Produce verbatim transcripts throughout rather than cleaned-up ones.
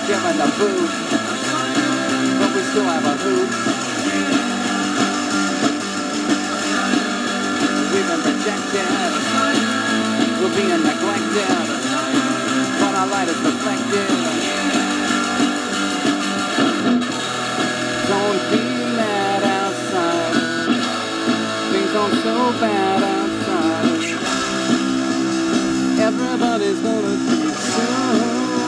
given the boot, but we still have a hoot. We've been rejected, we're being neglected, but our light is reflected. Don't be mad outside, things aren't so bad outside. Everybody's gonna see you soon.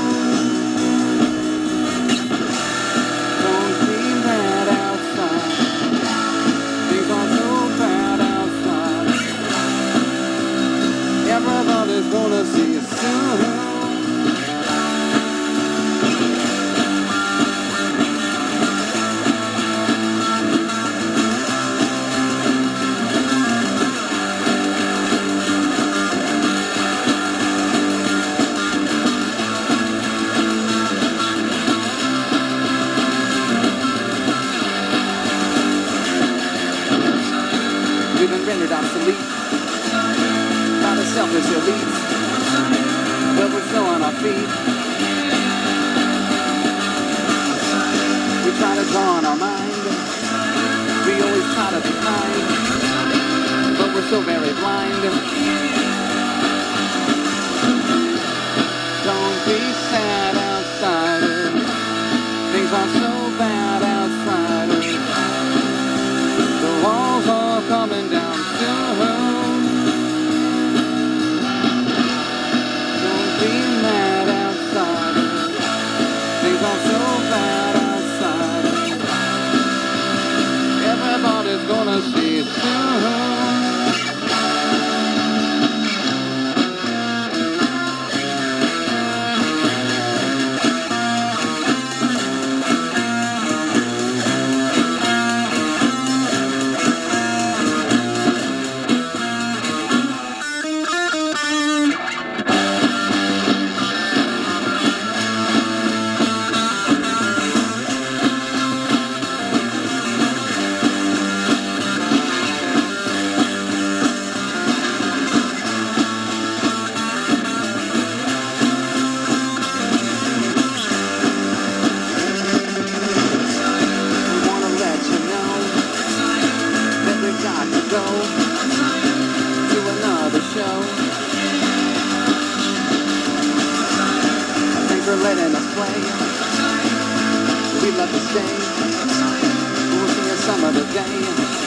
Don't be mad outside, things aren't so bad outside. Everybody's gonna see you soon. We've been rendered obsolete by the selfish elites, but we're still on our feet. We try to draw on our mind, we always try to be kind, but we're so very blind. Don't be sad, outsiders, things aren't so bad, outsiders. The walls are coming down soon. Don't be mad outside, things aren't so bad outside. Everybody's gonna see it soon. Go to another show. Thanks for letting us play. We'd love to stay. We'll see you some other day.